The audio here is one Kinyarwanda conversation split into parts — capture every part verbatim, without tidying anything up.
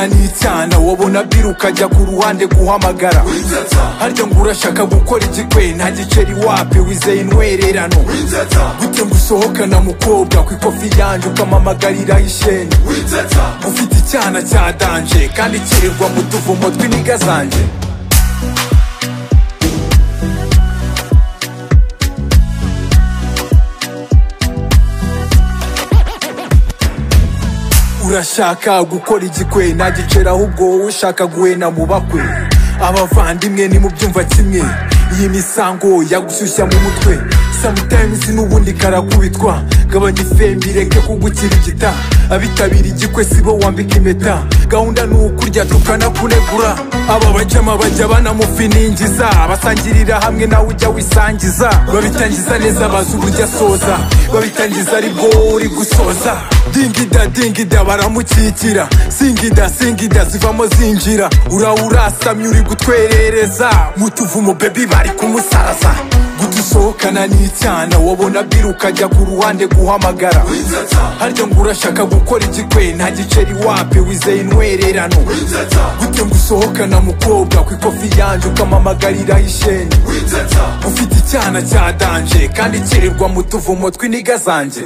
gusohokana n'icyana wabona biri ukajya ku ruhande guhamagara harya ngo urashaka gukora igikwe nta giceri wapi wizeye intwererano gute ngo usohokana mukobwa ku ikofi yanjye ukamamagarira isheni ufite icyana cya danje kandi kirirwa mu tuvumo tw'iniga zanjye. Urashaka gukora igikwe nta giceri ahubwo wowe ushaka guhena mu bakwe abavandimwe ni mu byumva kimwe iyi misango yagushyushya mu mutwe sometimes n'ubundi karakubitwa gabanya ifembi reke kugukira igita abitabira igikwe sibo wambika impeta gahunda ni ukurya tukanakunegura aba bajyama bajya banamufiningiza basangirira hamwe nawe ujya wisangiza babitangiza neza bazi uburyo asoza babitangiza ari bwo uri gusoza dingida dingida baramukikira singida singida zivamo zinjira urawurasamye uri gutwerereza mu tuvumo baby bari kumusaraza gutusohokana n'icyana wabona biri ukajya ku ruhande guhamagara harya ngo urashaka gukora igikwe nta giceri wapi wizeye intwererano gute ngo usohokana mukobwa ku ikofi yanjye ukamamagarira isheni ufite icyana cya danje kandi kirirwa mu tuvumo tw'iniga zanjye.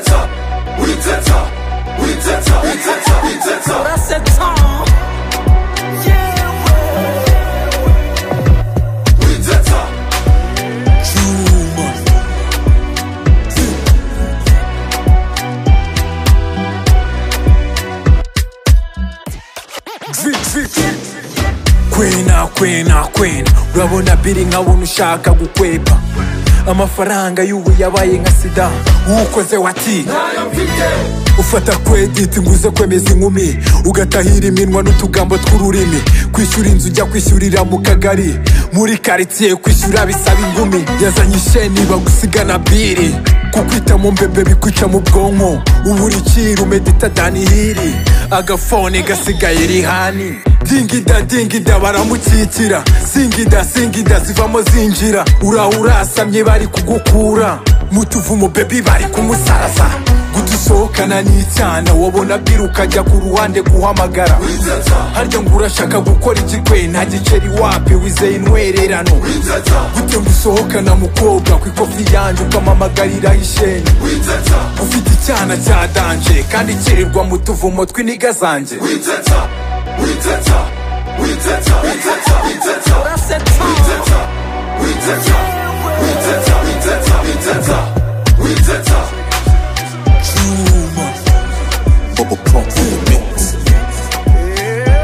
Kwena kwena kwena urabona biri nkabona ushaka gukwepa amafaranga y'ubu yabaye nka sida ukoze wati ufata credit nguze kwemeza inkumi ugatahira iminwa n'utugambo tw'ururimi kwishyura inzu ujya kwishyurira mu kagari muri quartier kwishyura bisaba ingumi yazanye isheni bagusigana biri kukwita mu mbebe bikwica mu bwonko uburikira umedita danihiri agafone gasigaye rihani dingida dingida baramukikira singida singida zivamo zinjira urawurasamye bari kugukura mu tuvumo baby bari kumusaraza gutusohokana n'icyana wabona biri ukajya ku ruhande guhamagara harya ngo urashaka gukora igikwe nta giceri wapi wizeye intwererano gute ngo usohokana mukobwa ku ikofi yanjye ukamamagarira isheni ufite icyana cya danje kandi kirirwa mu tuvumo tw'iniga zanjye.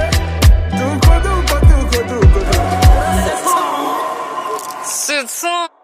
C'est ça.